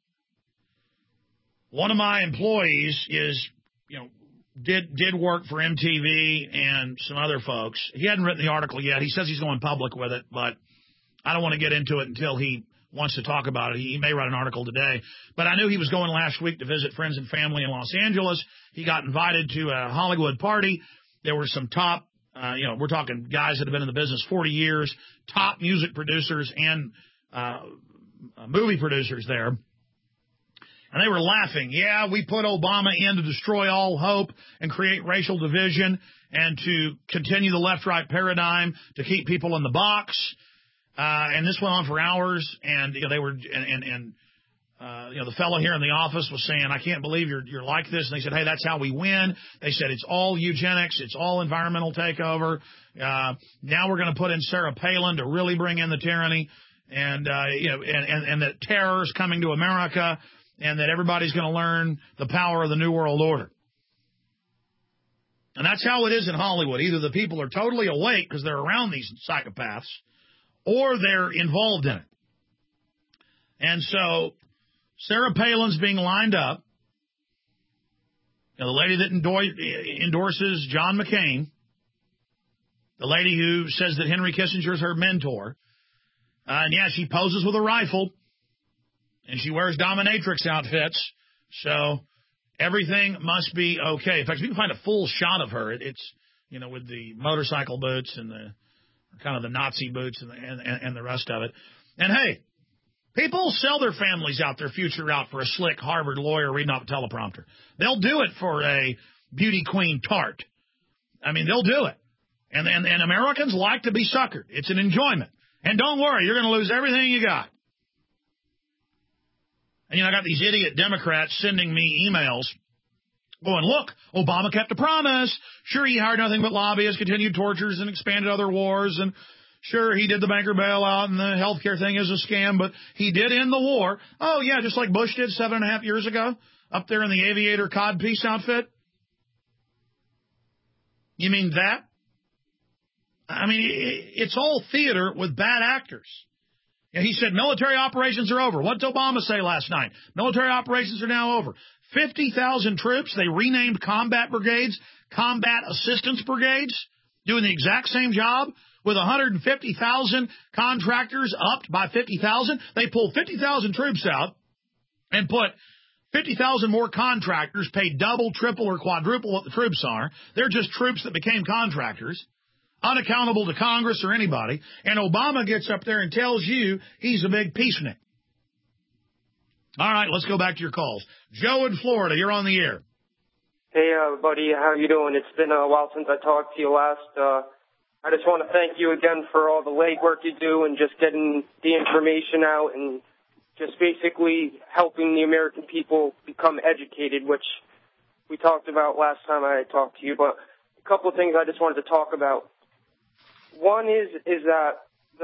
one of my employees is, did work for MTV and some other folks. He hadn't written the article yet. He says he's going public with it, but I don't want to get into it until he wants to talk about it. He may write an article today. But I knew he was going last week to visit friends and family in Los Angeles. He got invited to a Hollywood party. There were some top, we're talking guys that have been in the business 40 years, top music producers and movie producers there. And they were laughing. Yeah, we put Obama in to destroy all hope and create racial division and to continue the left-right paradigm to keep people in the box. And this went on for hours. And they were, the fellow here in the office was saying, I can't believe you're like this. And they said, hey, that's how we win. They said it's all eugenics, it's all environmental takeover. Now we're going to put in Sarah Palin to really bring in the tyranny, and that terror is coming to America. And that everybody's going to learn the power of the New World Order. And that's how it is in Hollywood. Either the people are totally awake because they're around these psychopaths, or they're involved in it. And so Sarah Palin's being lined up. The lady that endorses John McCain, the lady who says that Henry Kissinger is her mentor. And yeah, she poses with a rifle. And she wears dominatrix outfits, so everything must be okay. In fact, if you can find a full shot of her, it's with the motorcycle boots and the kind of the Nazi boots and the rest of it. And hey, people sell their families out, their future out for a slick Harvard lawyer reading off a teleprompter. They'll do it for a beauty queen tart. I mean, they'll do it. And Americans like to be suckered. It's an enjoyment. And don't worry, you're going to lose everything you got. And, I got these idiot Democrats sending me emails going, look, Obama kept a promise. Sure, he hired nothing but lobbyists, continued tortures, and expanded other wars. And sure, he did the banker bailout, and the health care thing is a scam, but he did end the war. Oh, yeah, just like Bush did 7.5 years ago up there in the aviator codpiece outfit. You mean that? I mean, it's all theater with bad actors. And he said military operations are over. What did Obama say last night? Military operations are now over. 50,000 troops. They renamed combat brigades, combat assistance brigades, doing the exact same job with 150,000 contractors upped by 50,000. They pulled 50,000 troops out and put 50,000 more contractors, paid double, triple, or quadruple what the troops are. They're just troops that became contractors, unaccountable to Congress or anybody, and Obama gets up there and tells you he's a big peacenik. All right, let's go back to your calls. Joe in Florida, you're on the air. Hey, buddy, how you doing? It's been a while since I talked to you last. I just want to thank you again for all the legwork you do and just getting the information out and just basically helping the American people become educated, which we talked about last time I talked to you. But a couple of things I just wanted to talk about. One is that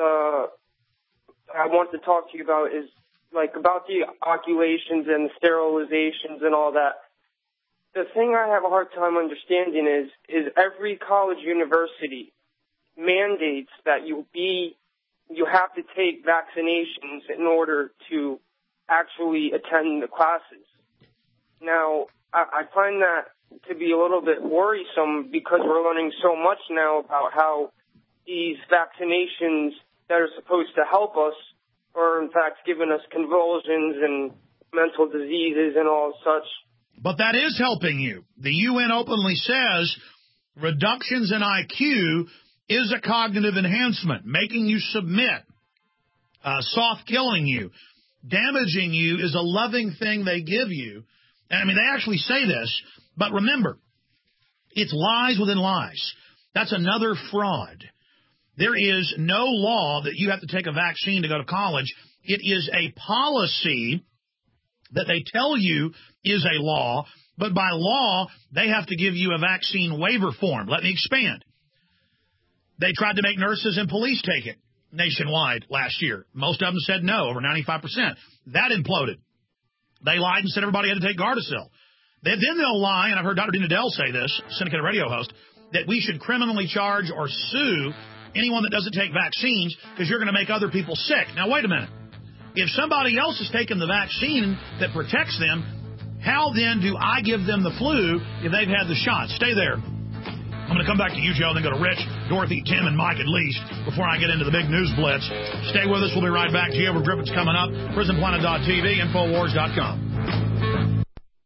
I want to talk to you about is like about the oculations and the sterilizations and all that. The thing I have a hard time understanding is every college university mandates that you have to take vaccinations in order to actually attend the classes. Now, I find that to be a little bit worrisome because we're learning so much now about how these vaccinations that are supposed to help us are in fact giving us convulsions and mental diseases and all such. But that is helping you. The UN openly says reductions in IQ is a cognitive enhancement, making you submit, soft-killing you, damaging you is a loving thing they give you. And I mean, they actually say this, but remember, it's lies within lies. That's another fraud. There is no law that you have to take a vaccine to go to college. It is a policy that they tell you is a law, but by law, they have to give you a vaccine waiver form. Let me expand. They tried to make nurses and police take it nationwide last year. Most of them said no, over 95%. That imploded. They lied and said everybody had to take Gardasil. Then they'll lie, and I've heard Dr. Dina Dell say this, syndicated radio host, that we should criminally charge or sue anyone that doesn't take vaccines because you're going to make other people sick. Now, wait a minute. If somebody else has taken the vaccine that protects them, how then do I give them the flu if they've had the shot? Stay there. I'm going to come back to you, Joe, and then go to Rich, Dorothy, Tim, and Mike at least before I get into the big news blitz. Stay with us. We'll be right back. G.Edward Griffith's coming up. PrisonPlanet.tv, Infowars.com.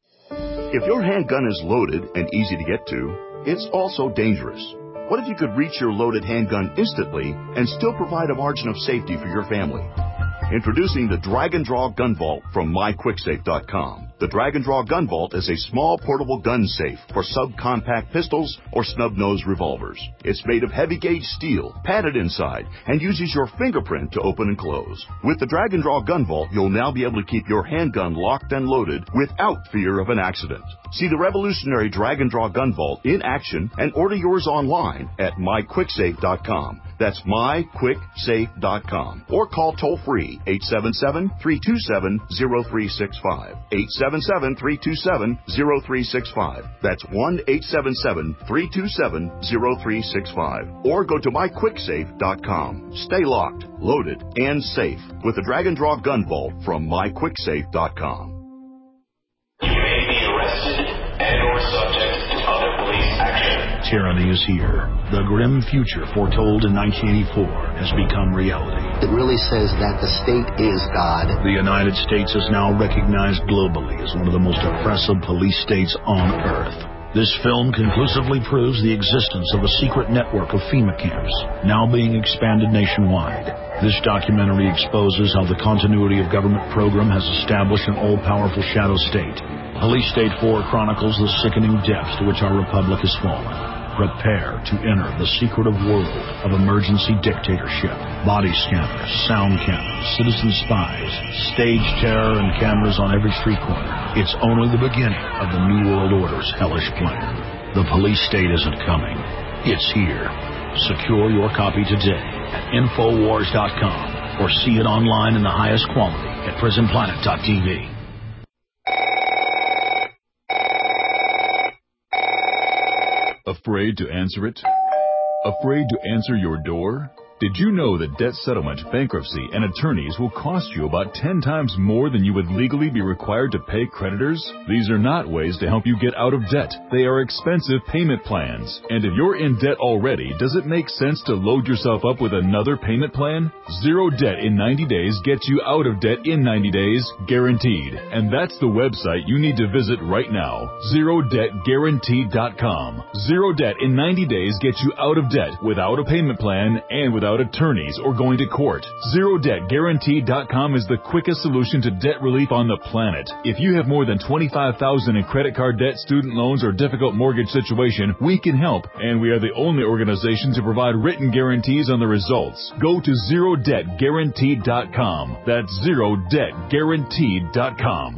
If your handgun is loaded and easy to get to, it's also dangerous. What if you could reach your loaded handgun instantly and still provide a margin of safety for your family? Introducing the Drag and Draw Gun Vault from MyQuickSafe.com. The Drag and Draw Gun Vault is a small portable gun safe for subcompact pistols or snub-nosed revolvers. It's made of heavy-gauge steel, padded inside, and uses your fingerprint to open and close. With the Drag and Draw Gun Vault, you'll now be able to keep your handgun locked and loaded without fear of an accident. See the revolutionary Drag and Draw Gun Vault in action and order yours online at MyQuickSafe.com. That's MyQuickSafe.com. Or call toll-free 877-327-0365. 877-327-0365. That's 1-877-327-0365. Or go to MyQuickSafe.com. Stay locked, loaded, and safe with the Drag and Draw Gun Vault from MyQuickSafe.com. You may be arrested and or subject to other police action. Tyranny is here. The grim future foretold in 1984 has become reality. It really says that the state is God. The United States is now recognized globally as one of the most oppressive police states on earth. This film conclusively proves the existence of a secret network of FEMA camps, now being expanded nationwide. This documentary exposes how the continuity of government program has established an all-powerful shadow state. Police State 4 chronicles the sickening depths to which our republic has fallen. Prepare to enter the secretive world of emergency dictatorship. Body scanners, sound cameras, citizen spies, stage terror, and cameras on every street corner. It's only the beginning of the New World Order's hellish plan. The police state isn't coming. It's here. Secure your copy today at Infowars.com or see it online in the highest quality at PrisonPlanet.tv. Afraid to answer it? Afraid to answer your door? Did you know that debt settlement, bankruptcy, and attorneys will cost you about 10 times more than you would legally be required to pay creditors? These are not ways to help you get out of debt. They are expensive payment plans. And if you're in debt already, does it make sense to load yourself up with another payment plan? Zero Debt in 90 Days gets you out of debt in 90 days, guaranteed. And that's the website you need to visit right now, ZeroDebtGuaranteed.com. Zero Debt in 90 Days gets you out of debt without a payment plan and without attorneys or going to court. ZeroDebtGuaranteed.com is the quickest solution to debt relief on the planet. If you have more than $25,000 in credit card debt, student loans, or difficult mortgage situation, we can help, and we are the only organization to provide written guarantees on the results. Go to ZeroDebtGuaranteed.com. That's ZeroDebtGuaranteed.com.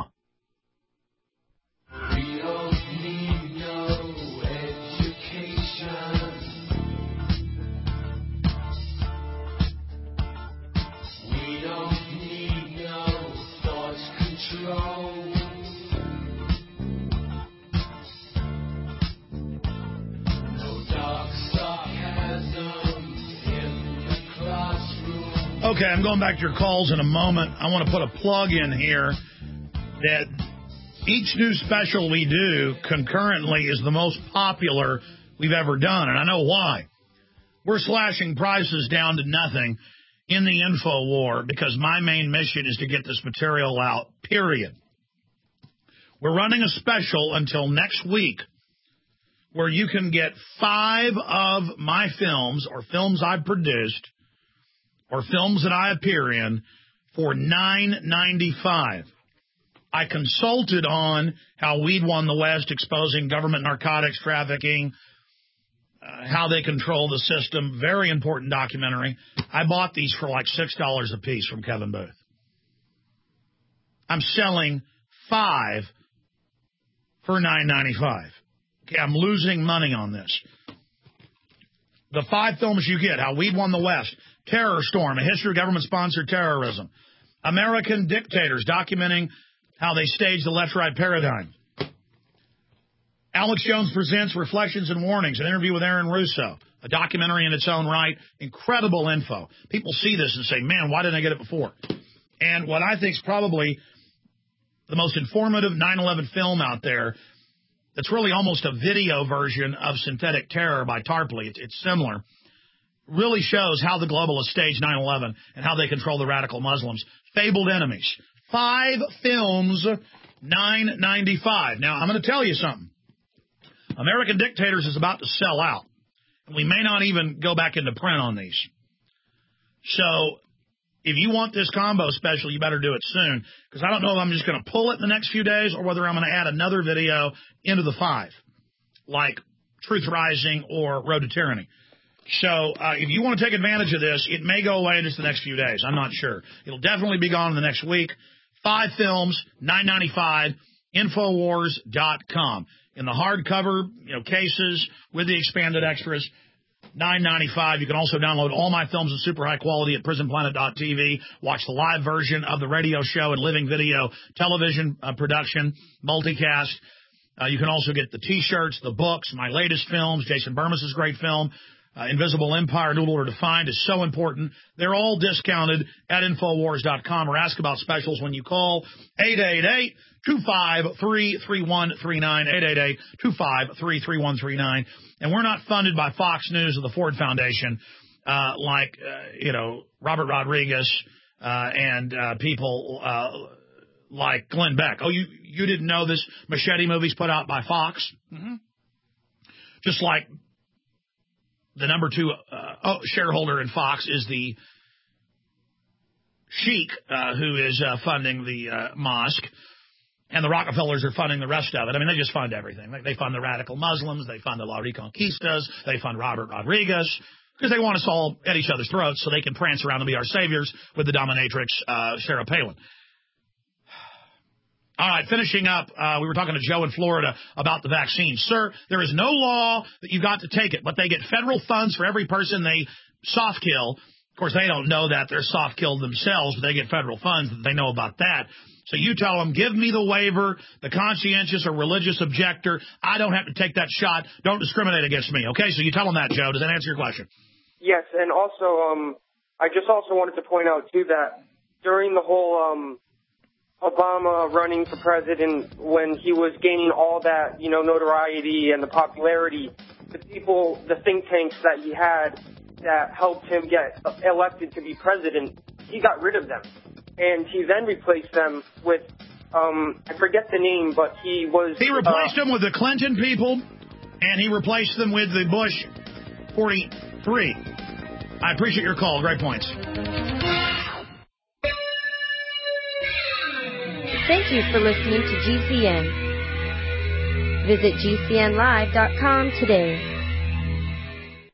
Okay, I'm going back to your calls in a moment. I want to put a plug in here that each new special we do concurrently is the most popular we've ever done, and I know why. We're slashing prices down to nothing in the info war because my main mission is to get this material out, period. We're running a special until next week where you can get 5 of my films or films I've produced or films that I appear in for $9.95. I consulted on how weed won the West, exposing government narcotics trafficking, how they control the system. Very important documentary. I bought these for like $6 a piece from Kevin Booth. I'm selling 5 for $9.95. Okay, I'm losing money on this. The 5 films you get: How Weed Won the West, Terror Storm, A History of Government-Sponsored Terrorism, American Dictators, documenting how they staged the left-right paradigm, Alex Jones Presents Reflections and Warnings, an interview with Aaron Russo, a documentary in its own right, incredible info. People see this and say, man, why didn't I get it before? And what I think is probably the most informative 9/11 film out there, that's really almost a video version of Synthetic Terror by Tarpley. It's similar. Really shows how the globalists staged 9/11 and how they control the radical Muslims. Fabled Enemies. 5 films, $9.95. Now, I'm going to tell you something. American Dictators is about to sell out. We may not even go back into print on these. So if you want this combo special, you better do it soon, because I don't know if I'm just going to pull it in the next few days or whether I'm going to add another video into the 5, like Truth Rising or Road to Tyranny. So if you want to take advantage of this, it may go away in just the next few days. I'm not sure. It'll definitely be gone in the next week. 5 films, $9.95, Infowars.com. In the hardcover, cases with the expanded extras, $9.95. You can also download all my films in super high quality at prisonplanet.tv. Watch the live version of the radio show and living video television production, multicast. You can also get the T-shirts, the books, my latest films, Jason Burmis' great film, Invisible Empire, New Order Defined is so important. They're all discounted at Infowars.com, or ask about specials when you call 888-253-3139, 888-253-3139. And we're not funded by Fox News or the Ford Foundation like Robert Rodriguez and people like Glenn Beck. Oh, you didn't know this Machete movie's put out by Fox? Mm-hmm. Just like the number 2 shareholder in Fox is the Sheik, who is funding the mosque, and the Rockefellers are funding the rest of it. I mean, they just fund everything. They fund the radical Muslims, they fund the La Reconquistas, they fund Robert Rodriguez, because they want us all at each other's throats so they can prance around and be our saviors with the dominatrix Sarah Palin. All right, finishing up, we were talking to Joe in Florida about the vaccine. Sir, there is no law that you've got to take it, but they get federal funds for every person they soft kill. Of course, they don't know that they're soft killed themselves, but they get federal funds that they know about that. So you tell them, give me the waiver, the conscientious or religious objector. I don't have to take that shot. Don't discriminate against me. Okay, so you tell them that, Joe. Does that answer your question? Yes, and also, I just also wanted to point out, too, that during the whole Obama running for president, when he was gaining all that, notoriety and the popularity, the think tanks that he had that helped him get elected to be president, he got rid of them. And he then replaced them with, I forget the name, but he replaced them with the Clinton people, and he replaced them with the Bush 43. I appreciate your call. Great points. Thank you for listening to GCN. Visit GCNlive.com today.